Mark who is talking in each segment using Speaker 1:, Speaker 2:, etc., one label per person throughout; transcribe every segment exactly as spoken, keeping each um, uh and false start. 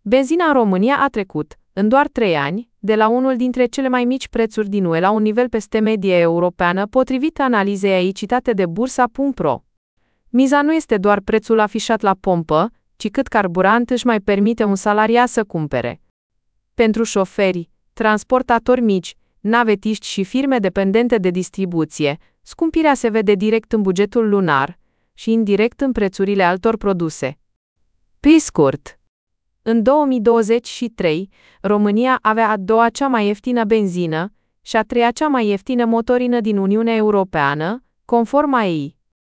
Speaker 1: Benzina în România a trecut, în doar trei ani, de la unul dintre cele mai mici prețuri din U E la un nivel peste media europeană, potrivit analizei aici citate de bursa punct ro. Miza nu este doar prețul afișat la pompă, ci cât carburant își mai permite un salariat să cumpere. Pentru șoferi, transportatori mici, navetiști și firme dependente de distribuție, scumpirea se vede direct în bugetul lunar și indirect în prețurile altor produse. Pe scurt, în două mii douăzeci și trei, România avea a doua cea mai ieftină benzină și a treia cea mai ieftină motorină din Uniunea Europeană, conform A E I.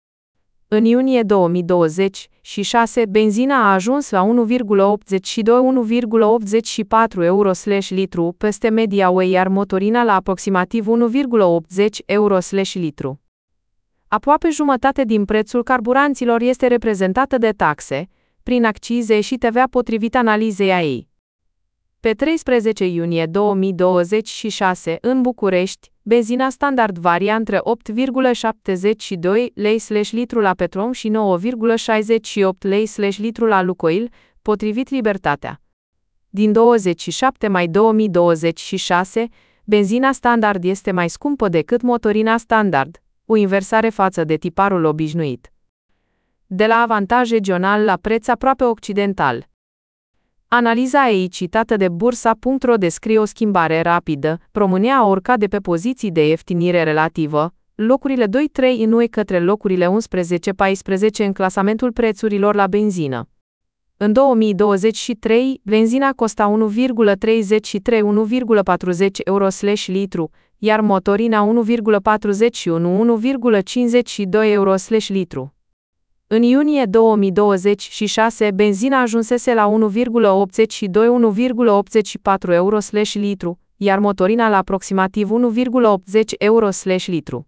Speaker 1: În iunie două mii douăzeci și șase, benzina a ajuns la unu virgulă optzeci și doi - unu virgulă optzeci și patru euro litru peste media U E, iar motorina la aproximativ unu virgulă optzeci euro litru. Aproape jumătate din prețul carburanților este reprezentată de taxe, prin accize și T V A potrivit analizei A E I. Pe treisprezece iunie două mii douăzeci și șase, în București, benzina standard varia între opt virgulă șaptezeci și doi lei litru la Petrom și nouă virgulă șaizeci și opt lei litru la Lukoil, potrivit Libertatea. Din douăzeci și șapte mai două mii douăzeci și șase, benzina standard este mai scumpă decât motorina standard, o inversare față de tiparul obișnuit. De la avantaj regional la preț aproape occidental. Analiza aici citată de bursa punct ro descrie o schimbare rapidă. România a urcat de pe poziții de ieftinire relativă, locurile doi trei în U E către locurile unsprezece paisprezece în clasamentul prețurilor la benzină. În două mii douăzeci și trei, benzina costa unu virgulă treizeci și trei - unu virgulă patruzeci euro litru, iar motorina unu virgulă patruzeci și unu - unu virgulă cincizeci și doi euro litru. În iunie două mii douăzeci și șase, benzina ajunsese la unu virgulă optzeci și doi - unu virgulă optzeci și patru euro litru, iar motorina la aproximativ unu virgulă optzeci euro litru.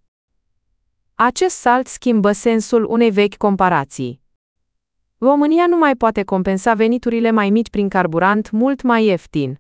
Speaker 1: Acest salt schimbă sensul unei vechi comparații. România nu mai poate compensa veniturile mai mici prin carburant mult mai ieftin.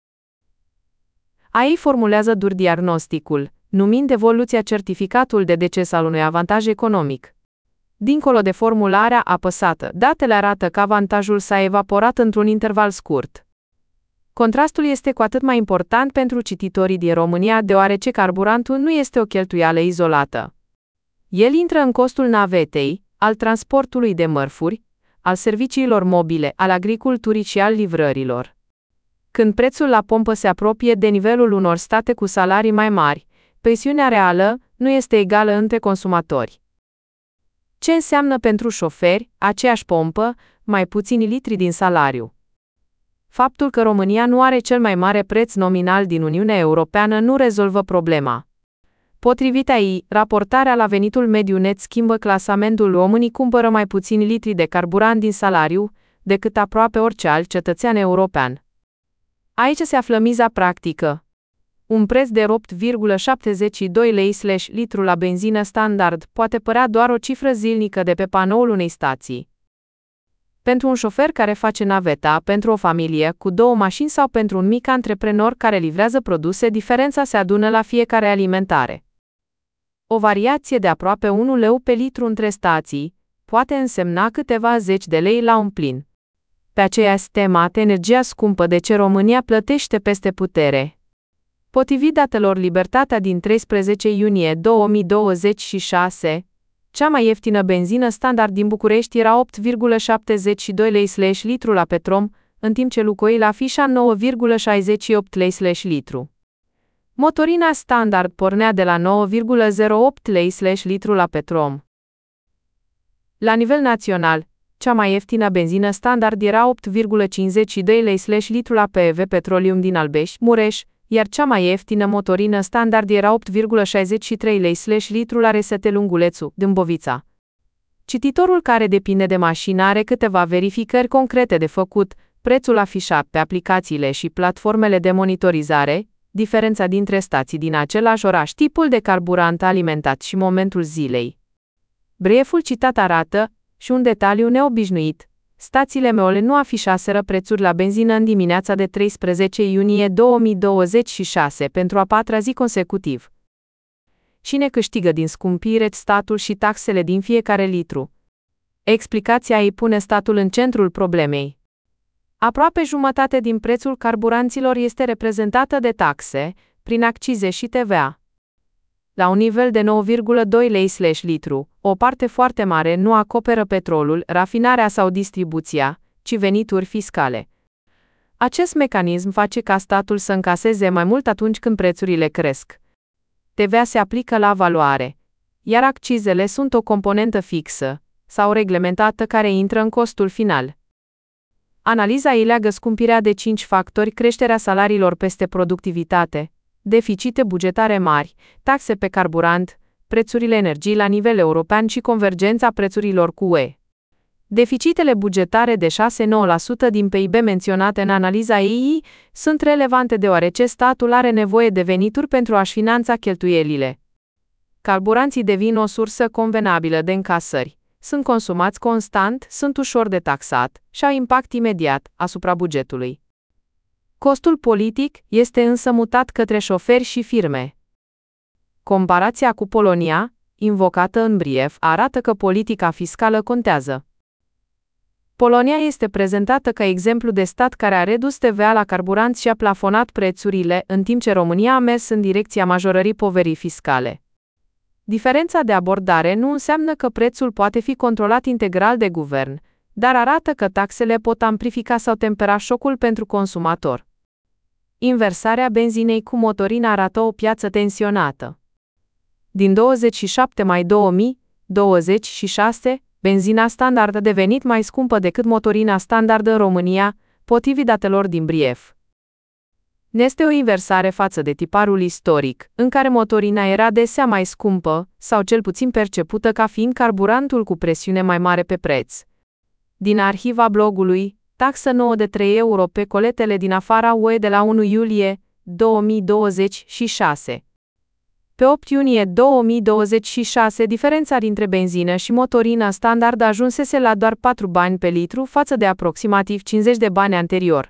Speaker 1: A E I formulează dur diagnosticul, numind evoluția certificatul de deces al unui avantaj economic. Dincolo de formularea apăsată, datele arată că avantajul s-a evaporat într-un interval scurt. Contrastul este cu atât mai important pentru cititorii din România, deoarece carburantul nu este o cheltuială izolată. El intră în costul navetei, al transportului de mărfuri, al serviciilor mobile, al agriculturii și al livrărilor. Când prețul la pompă se apropie de nivelul unor state cu salarii mai mari, presiunea reală nu este egală între consumatori. Ce înseamnă pentru șoferi, aceeași pompă, mai puțini litri din salariu? Faptul că România nu are cel mai mare preț nominal din Uniunea Europeană nu rezolvă problema. Potrivit A E I, raportarea la venitul mediu net schimbă clasamentul. Românii cumpără mai puțini litri de carburant din salariu decât aproape orice alt cetățean european. Aici se află miza practică. Un preț de opt virgulă șaptezeci și doi lei litru la benzină standard poate părea doar o cifră zilnică de pe panoul unei stații. Pentru un șofer care face naveta, pentru o familie cu două mașini sau pentru un mic antreprenor care livrează produse, diferența se adună la fiecare alimentare. O variație de aproape un leu pe litru între stații poate însemna câteva zeci de lei la un plin. Pe aceeași temă, energia scumpă de ce România plătește peste putere. Potrivit datelor Libertatea din treisprezece iunie două mii douăzeci și șase, cea mai ieftină benzină standard din București era opt virgulă șaptezeci și doi lei litru la Petrom, în timp ce Lukoil afișa nouă virgulă șaizeci și opt lei litru. Motorina standard pornea de la nouă virgulă zero opt lei litru la Petrom. La nivel național, cea mai ieftină benzină standard era opt virgulă cincizeci și doi lei litru la P V Petroleum din Albești, Mureș, iar cea mai ieftină motorină standard era opt virgulă șaizeci și trei lei litru la Resete Lungulețu, Dâmbovița. Cititorul care depinde de mașină are câteva verificări concrete de făcut: prețul afișat pe aplicațiile și platformele de monitorizare, diferența dintre stații din același oraș, tipul de carburant alimentat și momentul zilei. Brieful citat arată, și un detaliu neobișnuit, stațiile M E O L E nu afișaseră prețuri la benzină în dimineața de treisprezece iunie două mii douăzeci și șase pentru a patra zi consecutiv. Cine câștigă din scumpire? Statul și taxele din fiecare litru. Explicația îi pune statul în centrul problemei. Aproape jumătate din prețul carburanților este reprezentată de taxe, prin accize și T V A. La un nivel de nouă virgulă doi lei litru, o parte foarte mare nu acoperă petrolul, rafinarea sau distribuția, ci venituri fiscale. Acest mecanism face ca statul să încaseze mai mult atunci când prețurile cresc. T V A se aplică la valoare, iar accizele sunt o componentă fixă sau reglementată care intră în costul final. Analiza îi leagă scumpirea de cinci factori: creșterea salariilor peste productivitate, deficite bugetare mari, taxe pe carburant, prețurile energiei la nivel european și convergența prețurilor cu U E. Deficitele bugetare de șase virgulă nouă la sută din P I B menționate în analiza E I sunt relevante deoarece statul are nevoie de venituri pentru a-și finanța cheltuielile. Carburanții devin o sursă convenabilă de încasări, sunt consumați constant, sunt ușor de taxat și au impact imediat asupra bugetului. Costul politic este însă mutat către șoferi și firme. Comparația cu Polonia, invocată în brief, arată că politica fiscală contează. Polonia este prezentată ca exemplu de stat care a redus T V A la carburanți și a plafonat prețurile, în timp ce România a mers în direcția majorării poverii fiscale. Diferența de abordare nu înseamnă că prețul poate fi controlat integral de guvern, dar arată că taxele pot amplifica sau tempera șocul pentru consumator. Inversarea benzinei cu motorină arată o piață tensionată. Din douăzeci și șapte mai două mii douăzeci și șase, benzina standard a devenit mai scumpă decât motorina standard în România, potrivit datelor din brief. Este o inversare față de tiparul istoric, în care motorina era desea mai scumpă, sau cel puțin percepută ca fiind carburantul cu presiune mai mare pe preț. Din arhiva blogului, taxă nouă de trei euro pe coletele din afara U E de la unu iulie două mii douăzeci și șase. Pe opt iunie două mii douăzeci și șase, diferența dintre benzină și motorină standard ajunsese la doar patru bani pe litru față de aproximativ cincizeci de bani anterior.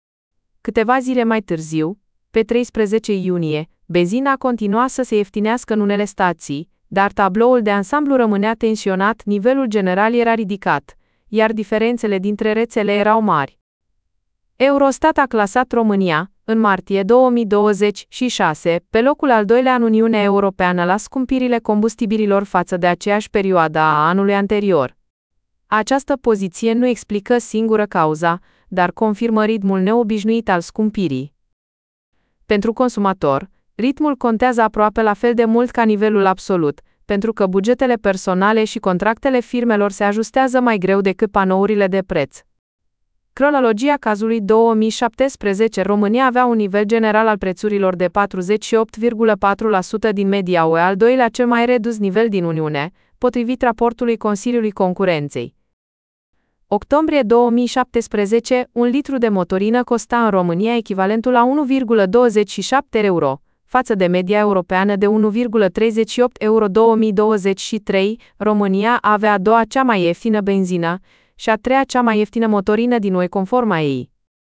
Speaker 1: Câteva zile mai târziu, pe treisprezece iunie, benzina continua să se ieftinească în unele stații, dar tabloul de ansamblu rămânea tensionat, nivelul general era ridicat, iar diferențele dintre rețele erau mari. Eurostat a clasat România, în martie două mii douăzeci și șase, pe locul al doilea în Uniunea Europeană la scumpirile combustibililor față de aceeași perioadă a anului anterior. Această poziție nu explică singură cauza, dar confirmă ritmul neobișnuit al scumpirii. Pentru consumator, ritmul contează aproape la fel de mult ca nivelul absolut, pentru că bugetele personale și contractele firmelor se ajustează mai greu decât panourile de preț. Cronologia cazului două mii șaptesprezece, România avea un nivel general al prețurilor de patruzeci și opt virgulă patru la sută din media U E, al doilea cel mai redus nivel din Uniune, potrivit raportului Consiliului Concurenței. Octombrie două mii șaptesprezece, un litru de motorină costa în România echivalentul la unu virgulă douăzeci și șapte euro, față de media europeană de unu virgulă treizeci și opt euro. două mii douăzeci și trei, România avea a doua cea mai ieftină benzină și a treia cea mai ieftină motorină din U E conform E I.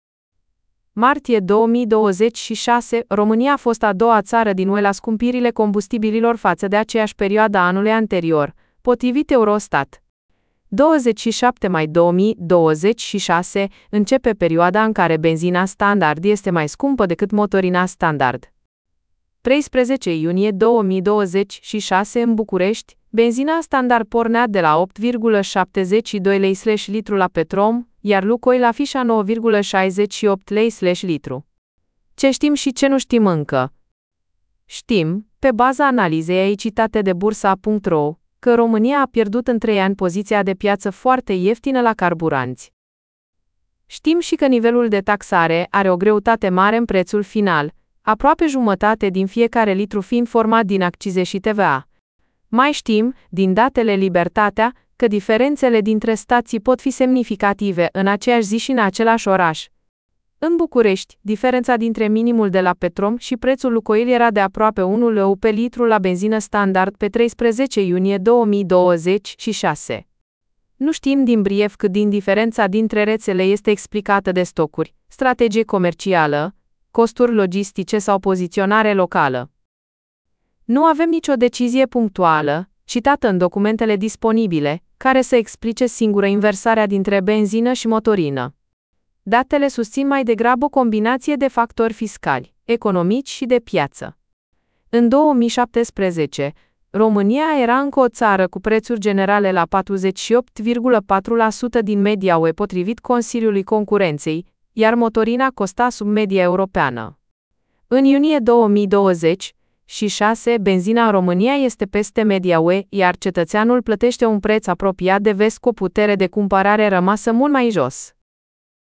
Speaker 1: Martie două mii douăzeci și șase, România a fost a doua țară din U E la scumpirile combustibililor față de aceeași perioadă a anului anterior, potrivit Eurostat. douăzeci și șapte mai două mii douăzeci și șase începe perioada în care benzina standard este mai scumpă decât motorina standard. treisprezece iunie două mii douăzeci și șase, în București, benzina standard pornea de la opt virgulă șaptezeci și doi lei litru la Petrom, iar Lukoil afișa nouă virgulă șaizeci și opt lei litru. Ce știm și ce nu știm încă? Știm, pe baza analizei aici citate de bursa punct ro, că România a pierdut în trei ani poziția de piață foarte ieftină la carburanți. Știm și că nivelul de taxare are o greutate mare în prețul final, aproape jumătate din fiecare litru fiind format din accize și T V A. Mai știm, din datele Libertatea, că diferențele dintre stații pot fi semnificative în aceeași zi și în același oraș. În București, diferența dintre minimul de la Petrom și prețul Lukoil era de aproape unu leu pe litru la benzină standard pe treisprezece iunie două mii douăzeci și șase. Nu știm din brief cât din diferența dintre rețele este explicată de stocuri, strategie comercială, costuri logistice sau poziționare locală. Nu avem nicio decizie punctuală, citată în documentele disponibile, care să explice singură inversarea dintre benzină și motorină. Datele susțin mai degrabă o combinație de factori fiscali, economici și de piață. În două mii șaptesprezece, România era încă o țară cu prețuri generale la patruzeci și opt virgulă patru la sută din media U E potrivit Consiliului Concurenței, iar motorina costa sub media europeană. În iunie două mii douăzeci și șase, benzina în România este peste media U E, iar cetățeanul plătește un preț apropiat de vest cu o putere de cumpărare rămasă mult mai jos.